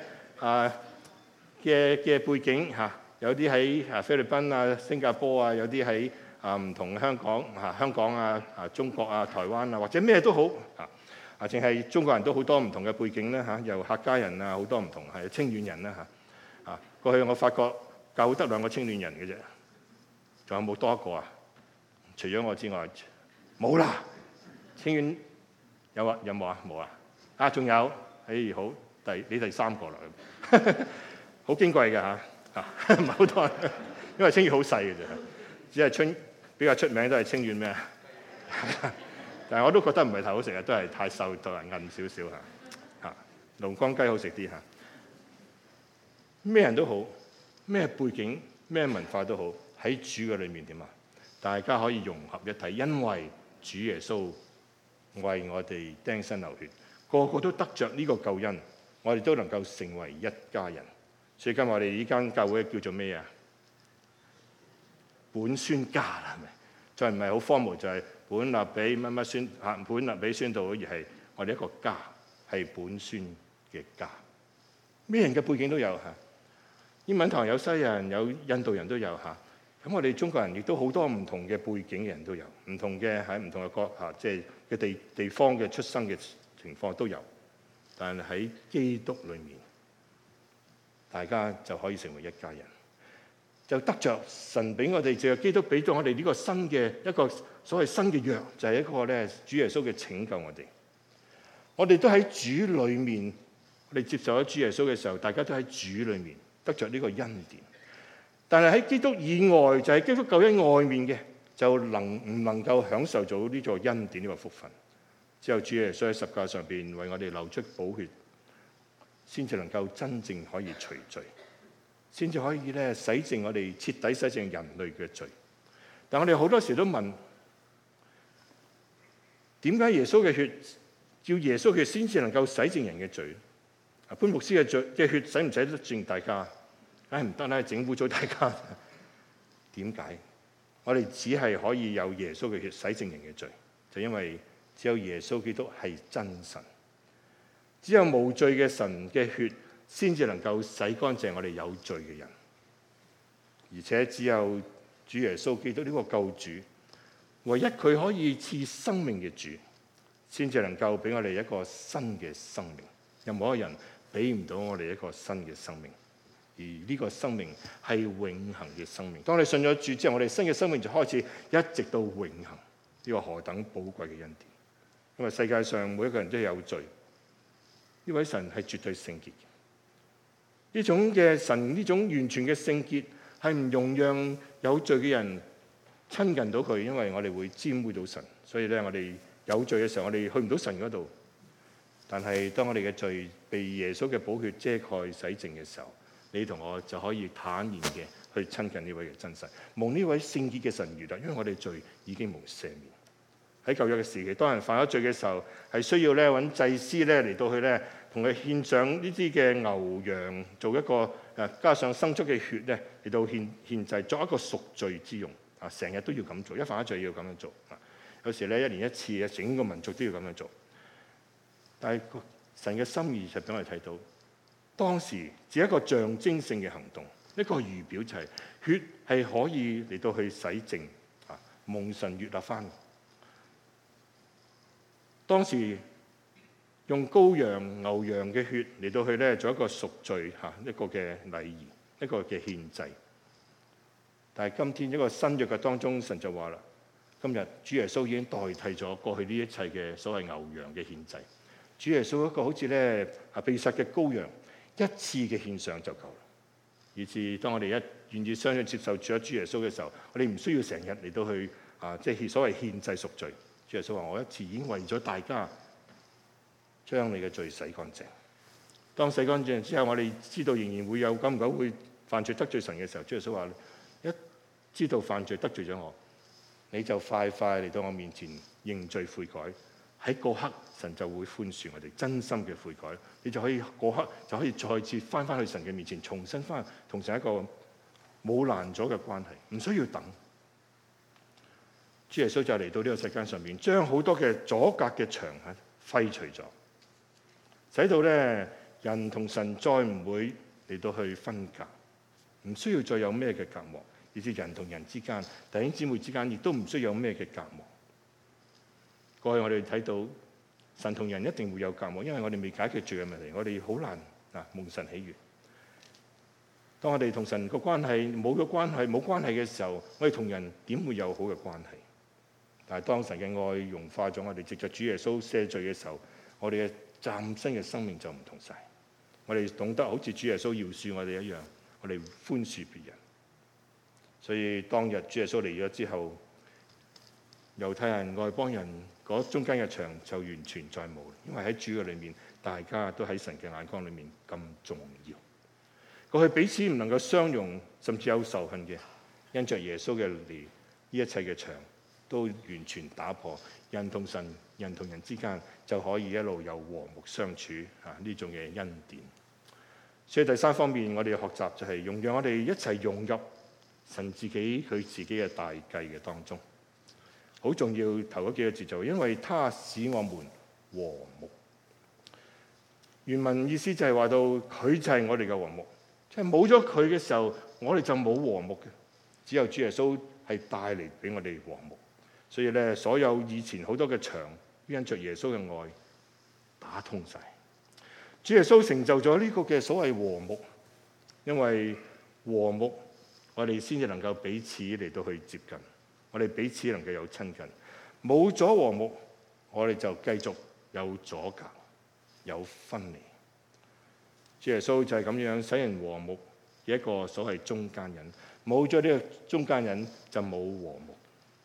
背景有啲喺菲律賓新加坡有啲喺唔同香港中國台灣或者咩都好淨係中國人都好多唔同嘅背景啦由客家人好多唔同係清遠人啦過去我發覺教會得2個清遠人嘅啫，仲有冇多一個啊？除咗我之外，冇啦。清遠有冇啊？冇啊！仲有，好，你第3個啦，好矜貴嘅唔係好多人，因為清遠好細嘅啫，只係比較出名都係清遠咩但係我都覺得唔係太好食啊，都係太瘦到人韌少少嚇。龍江雞好食啲嚇。咩人都好，咩背景、咩文化都好，喺主嘅裏面點啊？大家可以融合一體，因為主耶穌為我哋釘身流血，個個都得着呢個救恩，我哋都能夠成為一家人。所以今日我哋呢間教會叫做咩啊？本宣家啦，係咪？再唔係好荒謬，就係本立比乜乜宣嚇，本立比宣道，而係我哋一個家，係本宣嘅家。咩人嘅背景都有嚇，英文堂有西人，有印度人都有嚇。咁我哋中國人亦都好多唔同嘅背景嘅人都有，唔同嘅喺唔同嘅國嚇，即係嘅地方嘅出生嘅情況都有。但係喺基督裏面，大家就可以成為一家人，就得着神俾我哋，就係基督俾咗我哋呢個新嘅一個所謂新嘅約，就係一個咧主耶穌嘅拯救我哋。我哋都喺主裏面，我哋接受咗主耶穌嘅時候，大家都喺主裏面得着呢個恩典。但係喺基督以外，就係基督救恩外面嘅，就唔能夠享受到呢個恩典呢個福分。只有主耶穌喺十架上邊為我哋流出寶血，先至能夠真正可以除罪，先至可以咧洗淨我哋，徹底洗淨人類嘅罪。但我哋好多時都問，點解耶穌嘅血叫耶穌嘅血先至能夠洗淨人嘅罪？潘牧師嘅血洗唔洗得淨大家？梗係唔得啦，整污咗大家。點解？我哋只係可以有耶穌嘅血洗淨人嘅罪，就因為只有耶穌基督係真神，只有無罪嘅神嘅血先至能夠洗乾淨我哋有罪嘅人，而且只有主耶穌基督呢個救主，唯一佢可以賜生命嘅主，先至能夠俾我哋一個新嘅生命。任何一個人俾唔到我哋一個新嘅生命。而呢個生命係永恆嘅生命。當你信咗主之後，我哋新嘅生命就開始一直到永恆。呢個何等寶貴嘅恩典！因為世界上每一個人都有罪，呢位神係絕對聖潔嘅。呢種嘅神，呢種完全嘅聖潔係唔容讓有罪嘅人親近到佢，因為我哋會沾污到神。所以咧，我哋有罪嘅時候，我哋去唔到神嗰度。但係當我哋嘅罪被耶穌嘅寶血遮蓋洗淨嘅時候，你同我就可以坦然嘅去親近呢位嘅真神，蒙呢位聖潔嘅神悅納，因為我哋罪已經蒙赦免。喺舊約嘅時期，當人犯咗罪嘅時候，係需要咧揾祭司咧嚟到去咧同佢獻上呢啲嘅牛羊，做一個加上牲畜嘅血咧嚟到獻祭，作一個贖罪之用。啊，成日都要咁做，一犯咗罪要咁樣做。啊，有時咧一年一次啊，整個民族都要咁樣做。但係神嘅心意就俾我哋睇到。當時只係一個象徵性嘅行動，一個預表就係血係可以嚟到去洗淨啊，蒙神悅納翻。當時用羔羊、牛羊嘅血嚟到去咧做一個贖罪嚇，一個嘅禮儀，一個嘅獻祭。但係今天一個新約嘅當中，神就話啦：今日主耶穌已經代替咗過去呢一切嘅所謂牛羊嘅獻祭。主耶穌一個好似咧被殺嘅羔羊。一次嘅獻上就夠啦，以至當我哋一願意相信接受主耶穌嘅時候，我哋唔需要成日嚟到去即係所謂獻祭贖罪。主耶穌話：我一次已經為咗大家將你嘅罪洗乾淨。當洗乾淨之後，我哋知道仍然會有久唔久會犯罪得罪神嘅時候，主耶穌話：一知道犯罪得罪咗我，你就快快嚟到我面前認罪悔改。喺嗰刻，神就會寬恕我哋，真心嘅悔改，你就可以嗰刻就可以再次翻去神嘅面前，重新翻同神一個冇攔阻嘅關係，唔需要等。主耶穌就嚟到呢個世間上面，將好多嘅阻隔嘅牆廢除咗，使到咧人同神再唔會嚟到去分隔，唔需要再有咩嘅隔膜，以至人同人之間、弟兄姊妹之間，亦都唔需要有咩嘅隔膜。過去我哋睇到神同人一定會有隔膜，因為我哋未解決罪嘅問題，我哋好難蒙神喜悅。當我哋同神個關係冇關係嘅時候，我哋同人點會有好嘅關係？但係當神嘅愛融化咗我哋，藉着主耶穌赦罪嘅時候，我哋嘅嶄新嘅生命就唔同晒。我哋懂得好似主耶穌饒恕我哋一樣，我哋寬恕別人。所以當日主耶穌嚟咗之後，猶太人、外邦人嗰中間嘅牆就完全再冇，因為喺主嘅裏面，大家都喺神嘅眼光裏面咁重要。過去彼此唔能夠相容，甚至有仇恨嘅，因着耶穌嘅嚟，呢一切嘅牆都完全打破，人同神、人同人之間就可以一路有和睦相處呢種嘅恩典。所以第三方面，我哋學習就係讓我哋一齊融入神佢自己嘅大計嘅當中。好重要，頭嗰幾個字就因為他使我們和睦。原文意思就係話到佢就係我哋嘅和睦，即係冇咗佢嘅時候，我哋就冇和睦嘅。只有主耶穌係帶嚟俾我哋和睦。所以咧，所有以前好多嘅牆，因着耶穌嘅愛打通晒。主耶穌成就咗呢個嘅所謂和睦，因為和睦，我哋先至能夠彼此嚟到去接近，我哋彼此能夠有親近。冇咗和睦，我哋就繼續有阻隔、有分離。主耶穌就係咁樣使人和睦嘅一個所謂中間人。冇咗呢個中間人，就冇和睦。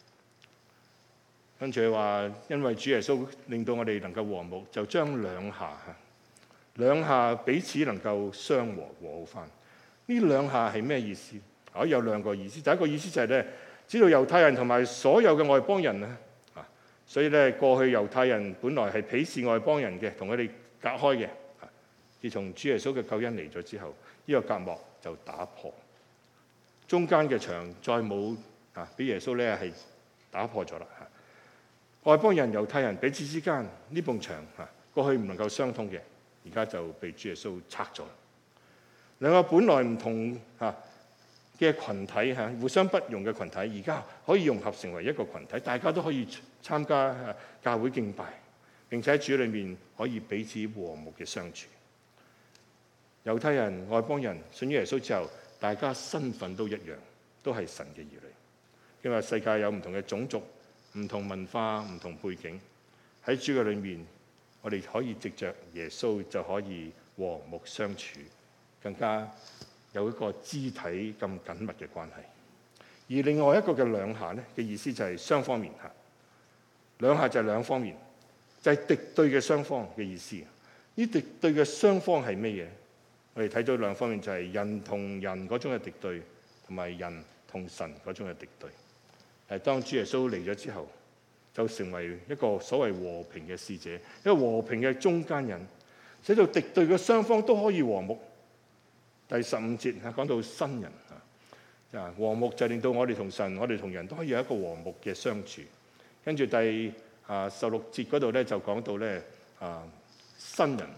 跟住話，因為主耶穌令到我哋能夠和睦，就將兩下彼此能夠相和好翻。呢兩下係咩意思？有兩個意思。第一個意思就係咧，知道猶太人同埋所有嘅外邦人啊，所以咧過去猶太人本來係鄙視外邦人嘅，同佢哋隔開嘅。自從主耶穌嘅救恩嚟咗之後，呢個隔膜就打破，中間嘅牆再冇俾耶穌咧係打破咗啦。外邦人、猶太人彼此之間呢埲牆過去唔能夠相通嘅，而家就被主耶穌拆咗。兩個本來唔同嘅群體互相不容嘅群體，而家可以融合成為一個群體，大家都可以參加教會敬拜，並且喺主裏面可以彼此和睦嘅相處。猶太人、外邦人信於耶穌之後，大家身份都一樣，都係神嘅兒女。因為世界有唔同嘅種族、唔同文化、唔同背景，喺主嘅裏面，我哋可以藉着耶穌就可以和睦相處，更加有一個肢體咁緊密嘅關係。而另外一個嘅兩下咧嘅意思就係雙方面兩下就係兩方面，就係敵對嘅雙方嘅意思。呢敵對嘅雙方係咩嘢？我哋睇到兩方面，就係人同人嗰種嘅敵對，同埋人同神嗰種嘅敵對。當主耶穌嚟咗之後，就成為一個所謂和平嘅使者，一個和平嘅中間人，使到敵對嘅雙方都可以和睦。第15節講到新人和睦就令到我哋同神、我哋同人都可以有一個和睦嘅相處。跟住第16節嗰度咧就講到咧新人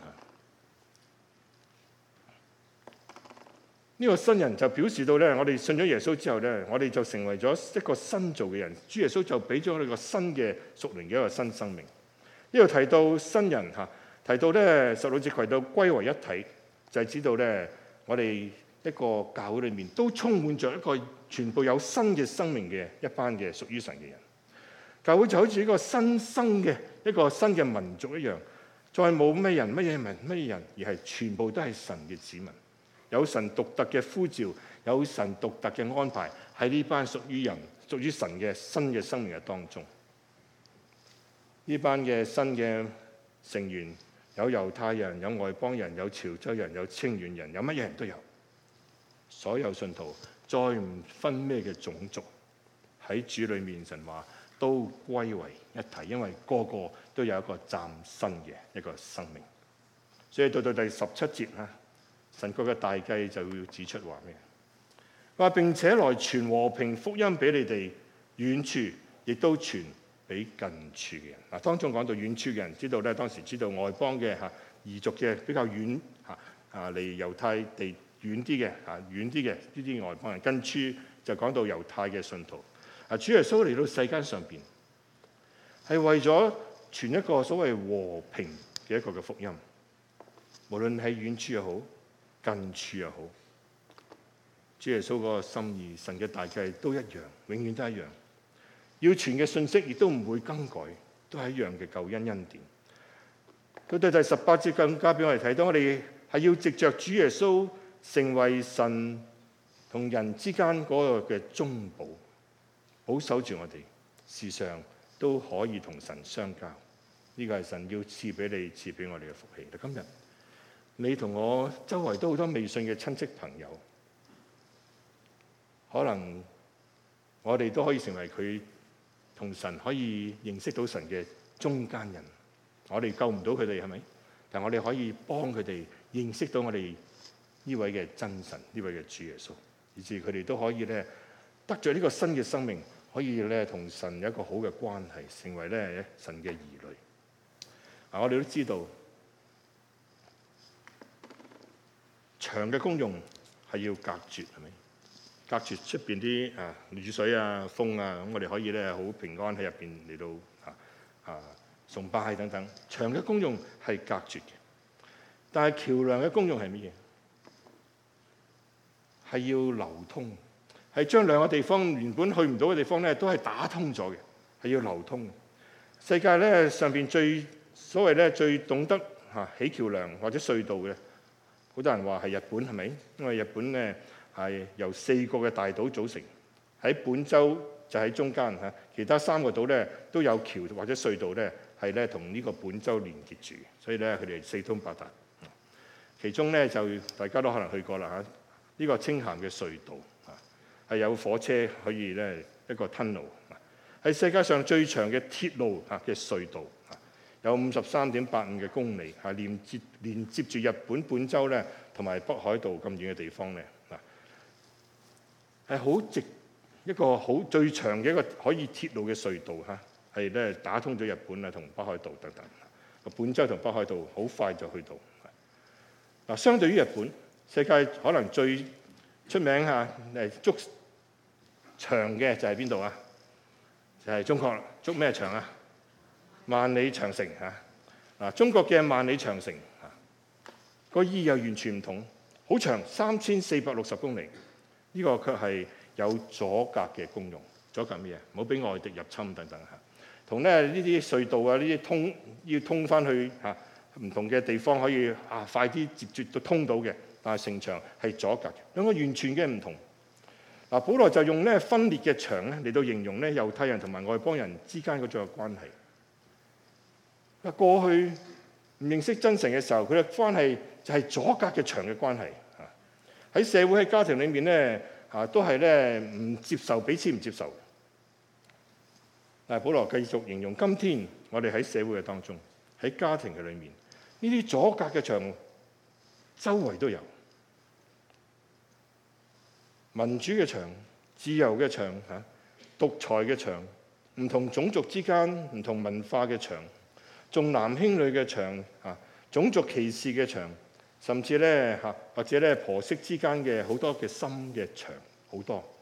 呢個新人就表示到咧，我哋信咗耶穌之後咧，我哋就成為咗一個新造嘅人。主耶穌就俾咗我哋個新嘅屬靈嘅一個新生命。呢度提到新人提到咧16節提到歸為一體，就係知道咧我哋一個教會裏面都充滿着一個全部有新嘅生命嘅一班嘅屬於神嘅人。教會就好似一個新生嘅一個新嘅民族一樣，再冇咩人乜嘢民乜嘢人，而係全部都係神嘅子民。有神獨特嘅呼召，有神獨特嘅安排喺呢班屬於人、屬於神嘅新嘅生命嘅當中。呢班嘅新嘅成員有猶太人、有外邦人、有潮州人、有清遠人，有乜嘢人都有。所有信徒再唔分咩嘅種族，喺主裏面神話都歸為一體，因為個個都有一個嶄新嘅一個生命。所以到第17節神國嘅大計就要指出話咩？話並且來傳和平福音俾你哋，遠處亦都傳俾近處嘅人。當中講到遠處嘅人，知道咧當時知道外邦嘅異族嘅比較遠離猶太地遠啲嘅呢啲外邦人。近處就講到猶太嘅信徒。主耶穌嚟到世間上邊係為咗傳一個所謂和平嘅一個嘅福音，無論喺遠處又好，近處又好，主耶穌嗰個心意、神嘅大計都一樣，永遠都一樣。要傳嘅信息亦都唔會更改，都係一樣嘅救恩恩典。到第18節更加俾我哋睇到，我哋係要藉着主耶穌成為神同人之間嗰個嘅中保，保守住我哋，時常都可以同神相交。呢個係神要賜俾你、賜俾我哋嘅福氣。今日你同我周圍都好多未信嘅親戚朋友，可能我哋都可以成為佢同神可以認識到神嘅中間人。我哋救唔到佢哋係咪？但我哋可以幫佢哋認識到我哋呢位嘅真神，呢位嘅主耶穌，以致佢哋都可以咧得著呢個新嘅生命，可以咧同神有一個好嘅關係，成為咧神嘅兒女。我哋都知道牆嘅功用係要隔絕，係咪？隔絕出邊啲雨水啊、風啊，咁我哋可以咧好平安喺入邊嚟到崇拜等等。牆嘅功用係隔絕嘅，但係橋梁嘅功用係乜嘢？係要流通，係將兩個地方原本去唔到嘅地方咧，都係打通咗嘅，係要流通。世界咧上邊所謂咧最懂得起橋梁或者隧道嘅，好多人話係日本，係咪？因為日本咧係由4個嘅大島組成，喺本州就喺中間嚇，其他3個島咧都有橋或者隧道咧係咧同呢個本州連結住，所以咧佢哋四通八達。其中咧就大家都可能去過啦嚇，呢個青鹹嘅隧道係有火車可以咧一個 tunnel， 係世界上最長嘅鐵路嘅隧道。有53.85嘅公里，連接住日本本州咧同埋北海道咁遠嘅地方咧，係好直一個好最長嘅一個可以鐵路嘅隧道嚇，係咧打通咗日本啊同北海道等等。本州同北海道好快就去到。嗱，相對於日本，世界可能最出名築牆嘅就係邊度啊？就係中國啦。築咩牆啊？萬里長城嚇。中國嘅萬里長城個意義又完全唔同，好長3460公里，呢個卻係有阻隔嘅功用。阻隔咩啊？唔好俾外敵入侵等等嚇。同咧呢啲隧道啊，呢啲要通翻去唔同嘅地方，可以快啲接絕到通到嘅，但係城牆係阻隔嘅，兩個完全嘅唔同。保羅就用咧分裂嘅牆咧嚟到形容咧猶太人同埋外邦人之間嗰種嘅關係。過去唔認識真神嘅時候，佢嘅關係就係阻隔嘅牆嘅關係。喺社會喺家庭裏面咧都係咧唔接受彼此唔接受。但係保羅繼續形容今天我哋喺社會嘅當中，喺家庭嘅裏面，呢啲阻隔嘅牆周圍都有，民主嘅牆、自由嘅牆、獨裁嘅牆、唔同種族之間、唔同文化嘅牆、重男輕女嘅牆、種族歧視嘅牆，甚至咧或者咧婆媳之間嘅好多嘅深嘅牆，好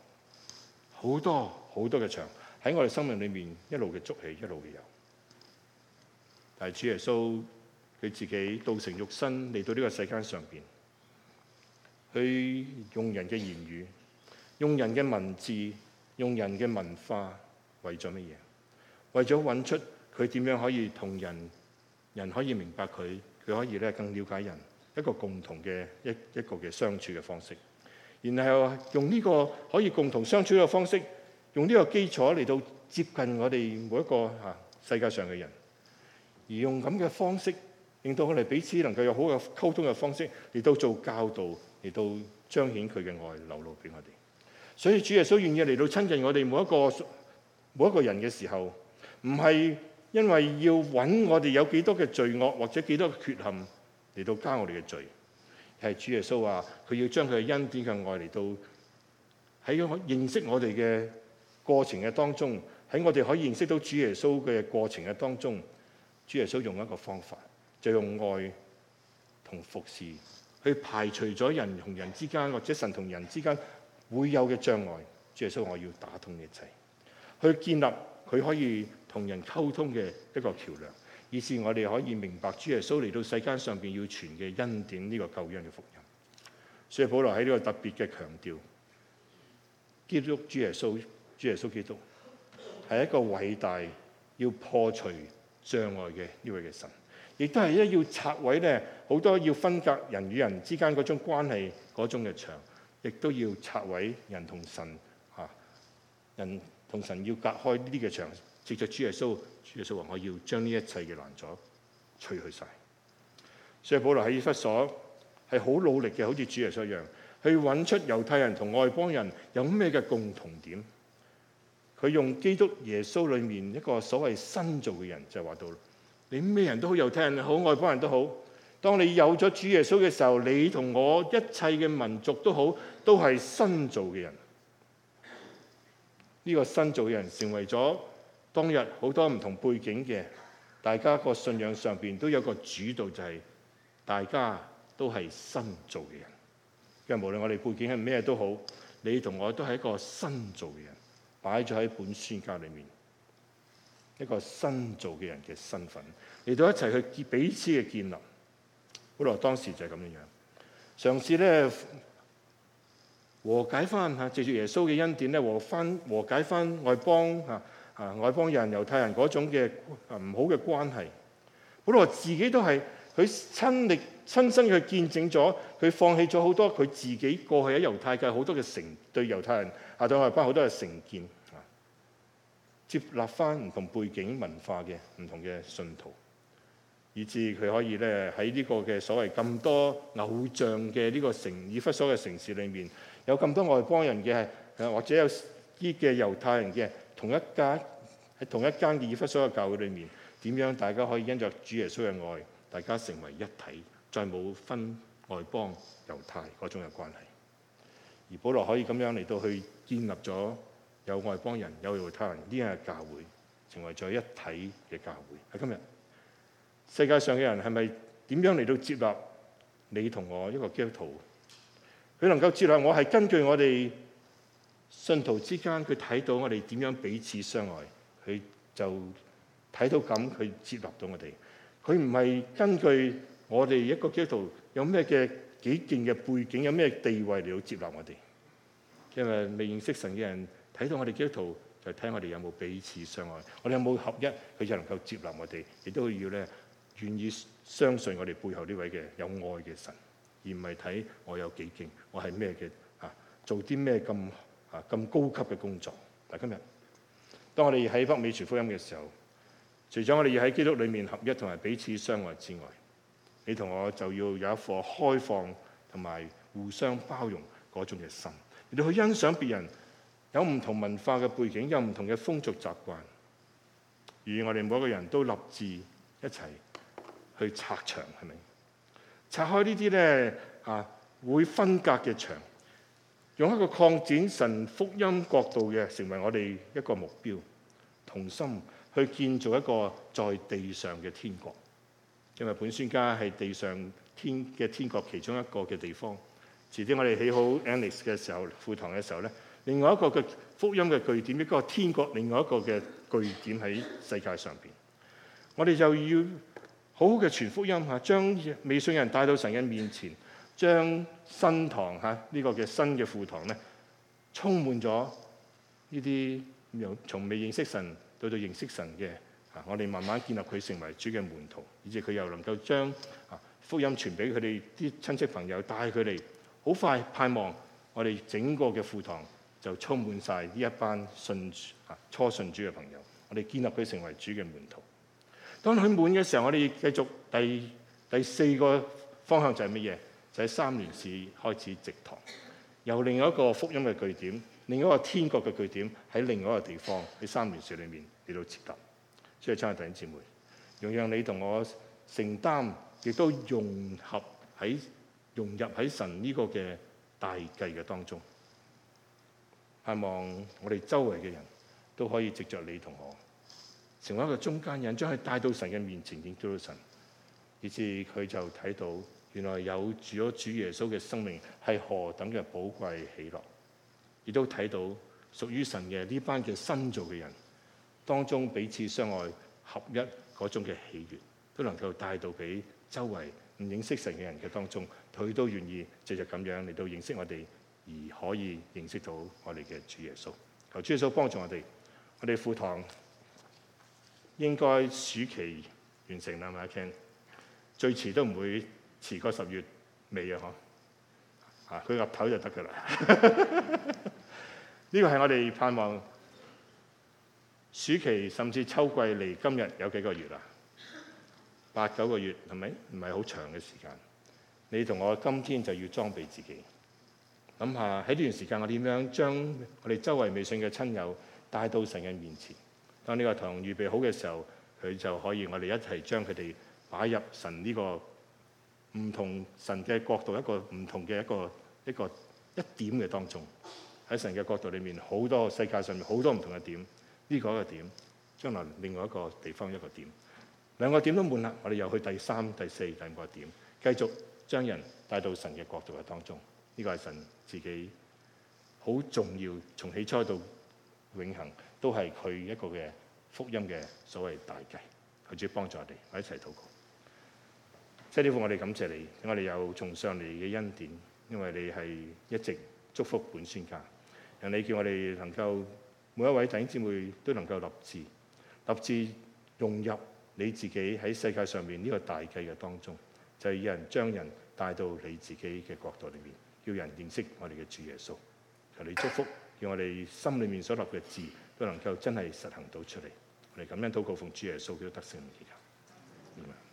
多嘅牆喺我哋生命裏面一路嘅築起，一路嘅有。但係主耶穌佢自己道成肉身嚟到呢個世間上邊，去用人嘅言語、用人嘅文字、用人嘅文化，為咗乜嘢？為咗揾出佢點樣可以同人可以明白佢可以咧更了解人，一個共同嘅一個嘅相處嘅方式。然後用呢個可以共同相處嘅方式，用呢個基礎嚟到接近我哋每一個世界上嘅人，而用咁嘅方式，令到我哋彼此能夠有好嘅溝通嘅方式，嚟到做教導，嚟到彰顯佢嘅愛流露俾我哋。所以主耶穌願意嚟到親近我哋每一個人嘅時候，唔係因為要揾我哋有幾多嘅罪惡或者幾多嘅缺陷嚟到加我哋嘅罪，係主耶穌話佢要將佢嘅恩典嘅愛嚟到喺認識我哋嘅過程嘅當中，喺我哋可以認識到主耶穌嘅過程嘅當中，主耶穌用一個方法，就用愛同服侍去排除咗人同人之間或者神同人之間會有嘅障礙。主耶穌，我要打通一切，去建立佢可以同人溝通嘅一個橋梁，以致我哋可以明白主耶穌嚟到世間上邊要傳嘅恩典，呢個救恩嘅福音。所以保羅喺呢個特別嘅強調，基督主耶穌基督係一個偉大要破除障礙嘅呢位嘅神，亦都係要拆毀咧好多要分隔人與人之間嗰種關係嗰種嘅牆，亦都要拆毀人同神要隔開呢啲嘅牆， 藉着主耶穌，主耶穌話：我要將呢一切嘅攔阻除去晒。所以保羅喺以弗所係好努力嘅，好似主耶穌一樣，去揾出猶太人同外邦人有咩嘅共同點。佢用基督耶穌裏面一個所謂新造嘅人，就係話到你咩人都好，猶太人好，外邦人都好。當你有咗主耶穌嘅時候，你同我一切嘅民族都好，都係新造嘅人。呢個新造嘅人成為咗當日好多唔同背景嘅大家個信仰上邊都有個主導，就係大家都係新造嘅人。因為無論我哋背景係咩都好，你同我都係一個新造嘅人，擺咗喺本宣教裏面一個新造嘅人嘅身份嚟到一齊去彼此嘅建立。保羅當時就係咁樣樣，嘗試咧和解翻嚇，藉住耶穌嘅恩典咧和解翻外邦外邦人、猶太人嗰種嘅唔好嘅關係。保羅自己都係佢親身去見證咗，佢放棄咗好多佢自己過去喺猶太界好多嘅對猶太人對外邦好多嘅成見，接納翻唔同背景文化嘅唔同嘅信徒，以致佢可以咧喺呢個嘅所謂咁多偶像嘅呢個以弗所嘅城市裏面，有咁多外邦人嘅或者有啲嘅猶太人嘅同一間嘅以弗所嘅教會裏面，點樣大家可以因着主耶穌嘅愛，大家成為一體，再冇分外邦猶太嗰種嘅關係。而保羅可以咁樣嚟到去建立咗有外邦人有猶太人呢樣嘅教會，成為咗一體嘅教會。喺今日世界上嘅人係咪點樣嚟到接納你同我一個基督徒？佢能夠接納我係根據我哋信徒之間，佢睇到我哋點樣彼此相愛，佢就睇到咁，佢接納到我哋。佢唔係根據我哋一個基督徒有咩嘅幾件嘅背景，有咩地位嚟到接納我哋。因為未認識神嘅人睇到我哋基督徒，就睇我哋有冇彼此相愛，我哋有冇合一，佢就能夠接納我哋，亦都要咧願意相信我哋背後呢位嘅有愛嘅神，而唔係睇我有幾勁，我係咩嘅做啲咩咁高級嘅工作。但今日當我哋喺北美傳福音嘅時候，除咗我哋要喺基督裏面合一同埋彼此相愛之外，你同我就要有一顆開放同埋互相包容嗰種嘅心，你哋去欣賞別人有唔同文化嘅背景，有唔同嘅風俗習慣，而我哋每一個人都立志一齊去拆牆，係咪？拆開呢啲咧會分隔嘅牆，用一個擴展神福音角度嘅，成為我哋一個目標，同心去建造一個在地上嘅天國。因為本宣家係地上天國其中一個嘅地方。遲啲我哋起好 Annex 嘅時候，副堂嘅時候咧，另外一個嘅福音嘅據點，一個天國另外一個嘅據點喺世界上邊。我哋就要好好嘅傳福音將未信人帶到神嘅面前，將新堂呢個嘅新嘅副堂咧，充滿咗呢啲從未認識神到認識神嘅我哋慢慢建立佢成為主嘅門徒，以至佢又能夠將福音傳俾佢哋啲親戚朋友，帶佢哋好快盼望我哋整個嘅副堂就充滿晒呢一班初信主嘅朋友，我哋建立佢成為主嘅門徒。當佢滿嘅時候，我哋繼續第四個方向就係乜嘢？就喺三聯市開始植堂，由另外一個福音嘅據點，另外一個天國嘅據點喺另外一個地方喺三聯市裏面嚟到設立。所以親愛弟兄姊妹，讓你同我承擔，亦都融入喺神呢個嘅大計嘅當中。盼望我哋周圍嘅人都可以藉着你同我，成為一個中間人，將佢帶到神嘅面前，見到神，以致佢就睇到原來有住咗主耶穌嘅生命係何等嘅寶貴喜樂，亦都睇到屬於神嘅呢班嘅新造嘅人當中彼此相愛合一嗰種嘅喜悅，都能夠帶到俾周圍唔認識神嘅人嘅當中，佢都願意藉着咁樣嚟到認識我哋，而可以認識到我哋嘅主耶穌。求主耶穌幫助我哋副堂應該暑期完成啦，係咪 Ken？ 最遲都唔會遲過10月尾啊！佢岌頭就得㗎啦。呢個係我哋盼望暑期甚至秋季離今日有幾個月啊？8、9個月係咪？唔係好長嘅時間。你同我今天就要裝備自己。諗下喺呢段時間，我點樣將我哋周圍未信嘅親友帶到神嘅面前？當呢個堂預備好嘅時候，佢就可以我哋一齊將佢哋擺入神呢個唔同神嘅角度，一個唔同嘅一點嘅當中。喺神嘅角度裏面，好多世界上面好多唔同嘅點，呢個一個點，將來另外一個地方一個點，兩個點都滿啦，我哋又去第3、第4、第5個點，繼續將人帶到神嘅角度嘅當中。呢個係神自己好重要，從起初到永恆都係佢一個嘅福音嘅所謂大計。求主幫助我哋，我一齊禱告。即係呢副我哋感謝你，我哋有從上嚟嘅恩典，因為你係一直祝福本宣家。讓你叫我哋能夠每一位弟兄姊妹都能夠立志融入你自己喺世界上面呢個大計嘅當中，就係有人將人帶到你自己嘅國度裏面，叫人認識我哋嘅主耶穌。求你祝福，叫我哋心裏面所立嘅志都能夠真係實行到出嚟。我哋咁樣禱告奉主耶穌基督得勝嘅名祈求。